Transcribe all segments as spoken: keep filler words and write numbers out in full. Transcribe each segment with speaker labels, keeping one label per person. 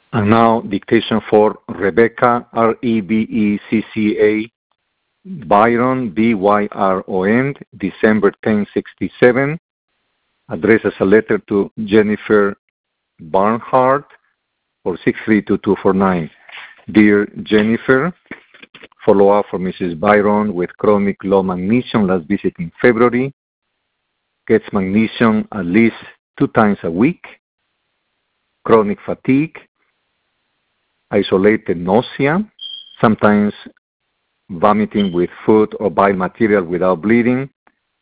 Speaker 1: And now dictation for Rebecca, R E B E C C A, Byron, B Y R O N, December tenth, sixty-seven, addressed as a letter to Jennifer Barnhart for six three two two four nine. Dear Jennifer, follow-up for Missus Byron with chronic low magnesium, last visit in February, gets magnesium at least two times a week, chronic fatigue, isolated nausea, sometimes vomiting with food or bile material without bleeding.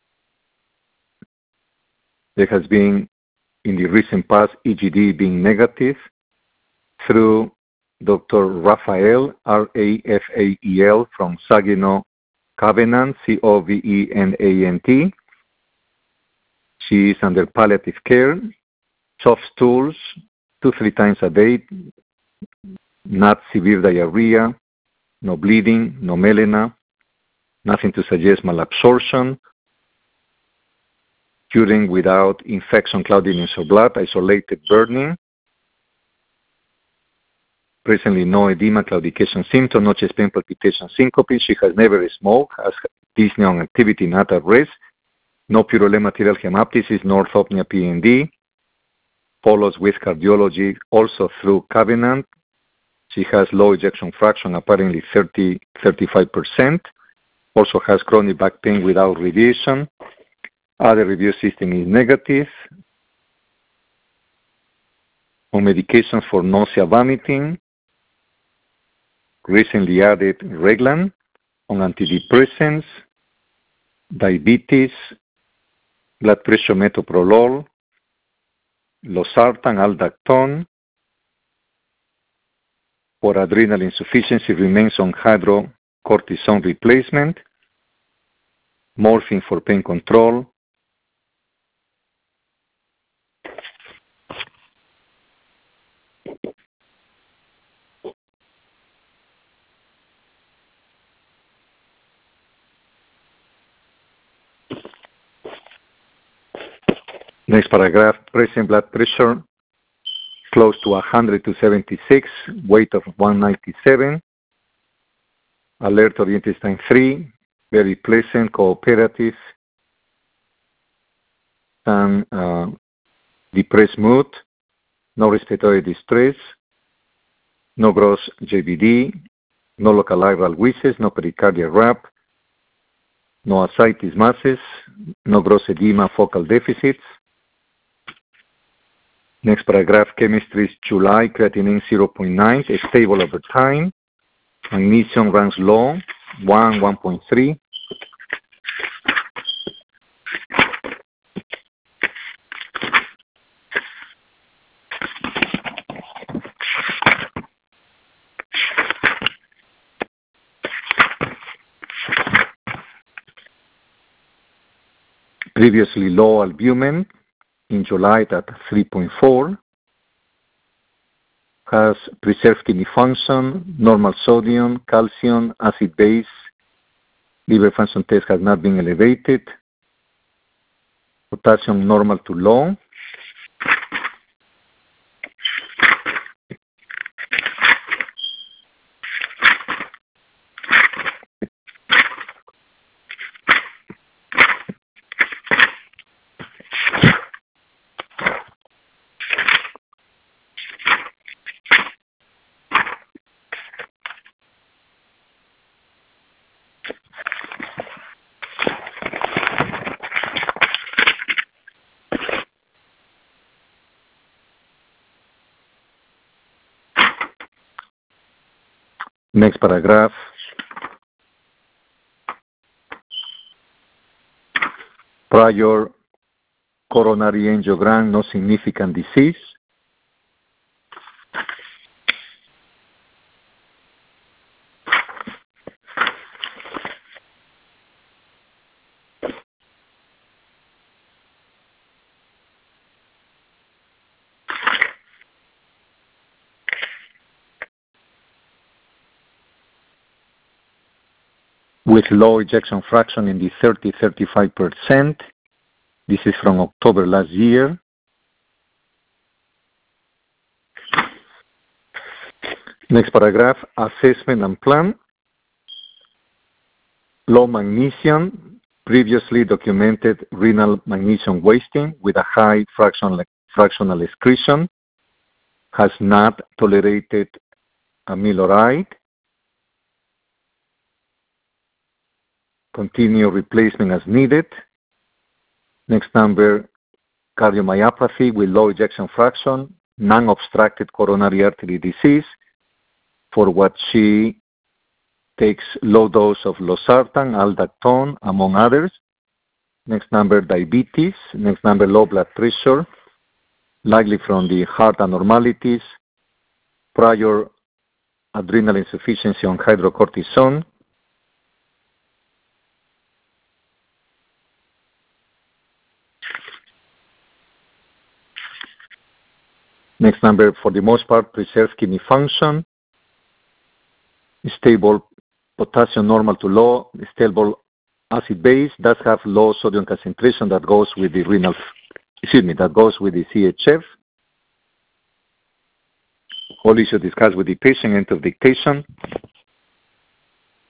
Speaker 1: There has been, in the recent past, E G D being negative through Doctor Raphael, R A F A E L, from Saginaw Covenant, C O V E N A N T. She is under palliative care, soft stools, two, three times a day, not severe diarrhea, no bleeding, no melena, nothing to suggest malabsorption, curing without infection, cloudiness of blood, isolated burning, presently no edema, claudication symptom, no chest pain, palpitation, syncope. She has never smoked, has dyspnea on activity, not at rest, no purulent material hemoptysis, nor orthopnea P N D, follows with cardiology also through Covenant. She has low ejection fraction, apparently thirty, thirty-five percent. Also has chronic back pain without radiation. Other review system is negative. On medications for nausea, vomiting. Recently added Reglan. On antidepressants. Diabetes. Blood pressure, metoprolol. Losartan, Aldactone. For adrenal insufficiency, remains on hydrocortisone replacement, morphine for pain control. Next paragraph, present blood pressure close to one hundred to seventy-six, weight of one ninety-seven, alert of intestine three, very pleasant, cooperative, and uh, depressed mood, no respiratory distress, no gross J B D, no localized wheezes, no pericardial rap, no ascites masses, no gross edema, focal deficits. Next paragraph, chemistry is July, creatinine zero point nine, stable over time. Magnesium runs low, one, one point three. Previously low albumin, in July at three point four, has preserved kidney function, normal sodium, calcium, acid base, liver function test has not been elevated, potassium normal to low. Next paragraph. Prior coronary angiogram, no significant disease. With low ejection fraction in the thirty to thirty-five percent. This is from October last year. Next paragraph, assessment and plan. Low magnesium, previously documented renal magnesium wasting with a high fractional, fractional excretion, has not tolerated amiloride. Continue replacement as needed. Next number, cardiomyopathy with low ejection fraction, non-obstructed coronary artery disease, for what she takes low dose of losartan, aldactone, among others. Next number, diabetes. Next number, low blood pressure, likely from the heart abnormalities, prior adrenal insufficiency on hydrocortisone. Next number, for the most part, preserves kidney function, stable potassium normal to low, stable acid base, does have low sodium concentration that goes with the renal, excuse me, that goes with the C H F. All issues discussed with the patient, end of dictation.